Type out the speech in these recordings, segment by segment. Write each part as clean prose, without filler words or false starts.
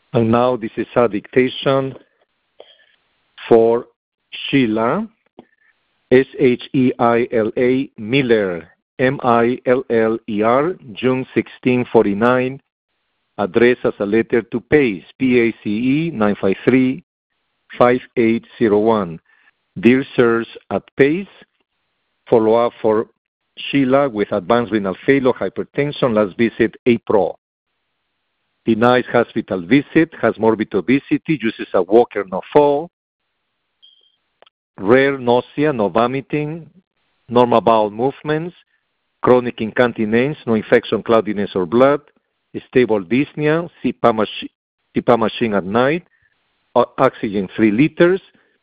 And now this is a dictation for Sheila, Sheila Miller, Miller, June 1649, addressed as a letter to PACE, PACE 953-5801. Dear Sirs at PACE, follow-up for Sheila with advanced renal failure, hypertension, last visit April. Denies hospital visit, has morbid obesity, uses a walker, no fall. Rare nausea, no vomiting, normal bowel movements, chronic incontinence, no infection, cloudiness, or blood, stable dyspnea, CPAP machine at night, oxygen 3 liters,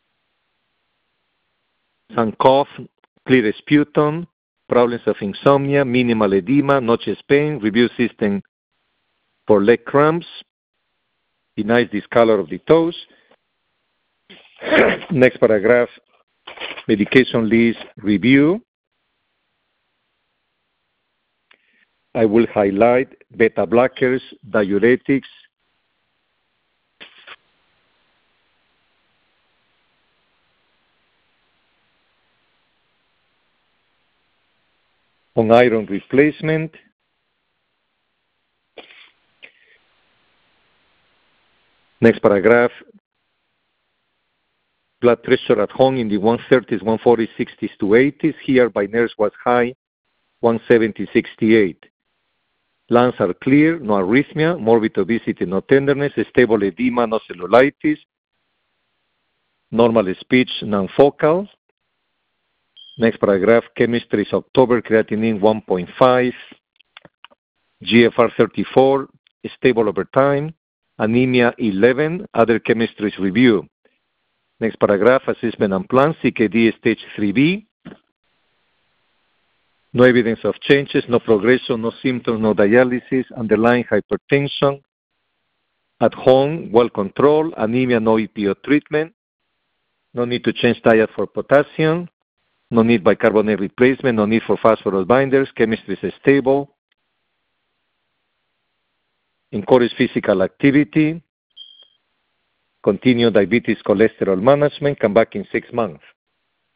some cough, clear sputum, problems of insomnia, minimal edema, no chest pain, review system for leg cramps, denies discolor of the toes. Next paragraph, medication list review. I will highlight beta blockers, diuretics, on iron replacement, next paragraph, blood pressure at home in the 130s, 140s, 60s to 80s. Here by nurse was high, 170/68. Lungs are clear, no arrhythmia, morbid obesity, no tenderness, stable edema, no cellulitis, normal speech, non-focal. Next paragraph, chemistry is October, creatinine 1.5, GFR 34, stable over time, anemia 11, other chemistries review. Next paragraph, assessment and plan, CKD stage 3B, no evidence of changes, no progression, no symptoms, no dialysis, underlying hypertension, at home, well controlled, anemia, no EPO treatment, no need to change diet for potassium, no need bicarbonate replacement, no need for phosphorus binders, chemistry is stable, encourage physical activity, continue diabetes cholesterol management, come back in 6 months.